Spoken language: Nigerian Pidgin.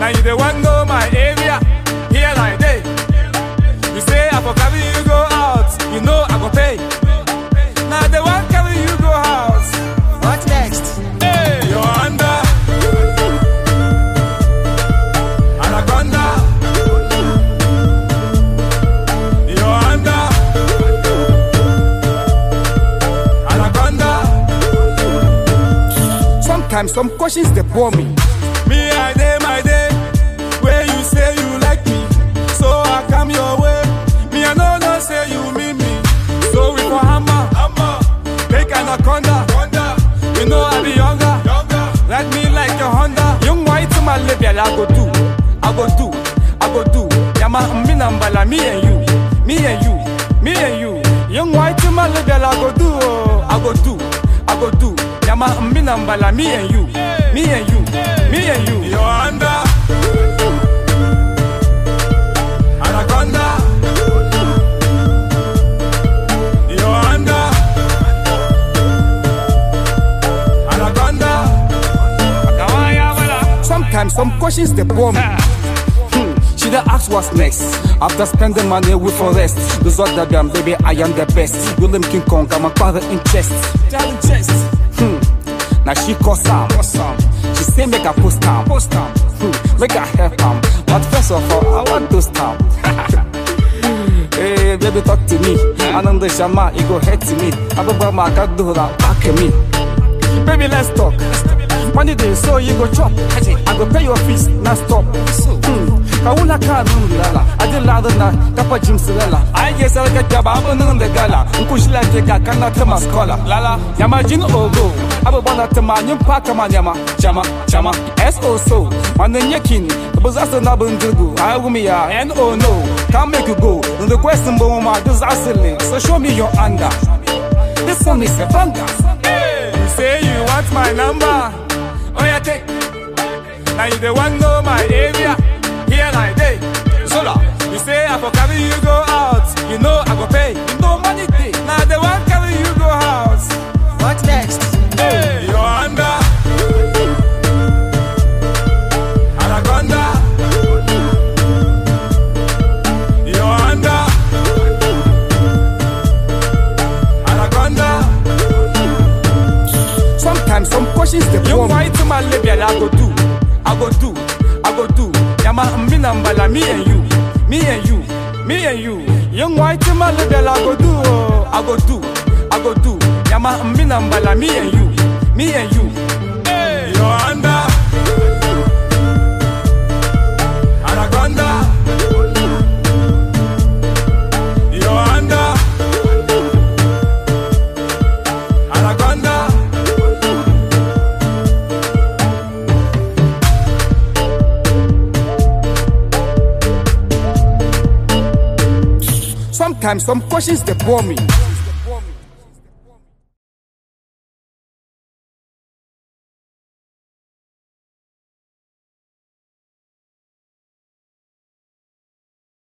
Now you the one know my area. Here like day. You say I for carry you go out. You know I go pay. Now the one carry you go house. What next? Hey, you're under Anaconda. You're under Anaconda. Sometimes some questions they bore me. Me I day my day. Where you say you like me, so I come your way. Me I no say you mean me. So we for hammer, make Anaconda. You know I be younger. Let me like your Honda. Young white to my level, I go do. Yama minambala, me and you. Young white to my level, I go do. Yama minambala, me and you. You're under Anaconda. You're under Anaconda. Sometimes some questions they bore me. She the ask what's next. After spending money with forest. Resort that damn baby, I am the best. William King Kong, I'm a father in chest. Now she call some. She say make a post time. Make a help am. But first of all, I want those time. Hey, baby, talk to me. Ananda Shama, it go head to me. Ababa can do that, back me. Baby, let's talk. One day, so you go chop. I go pay your fees, now stop. Kaula Karula, I did lather na, Tapa Jim Silla. I guess I'll get Jabba on the gala. Pushla Jaka cannot tell my scholar. Lala, Yamajin Ogo. Ababana Tamanium Pakamanyama, Chama, S.O. so. Manyakin, the Bazasa Nabundugu, I will me, and oh no, can't make you go. The question Boma, disaster. So show me your anger. This one is a banga. Hey, you say you want my number. Oh, yeah, take. Now you the one know my area. Here like day. Sola. You say I for carry you go out. You know I go pay. You know money day. Now the one carry you go house. What next? Hey, you're under Anaconda. You're under Anaconda. Sometimes some questions they You bore me. white to my level, I go do. Yama minambala, me and you. Young white to my level, I go do. Yama minambala, me and you. Hey, you're under Anaconda. You're under Anaconda. Sometimes some questions they bore me.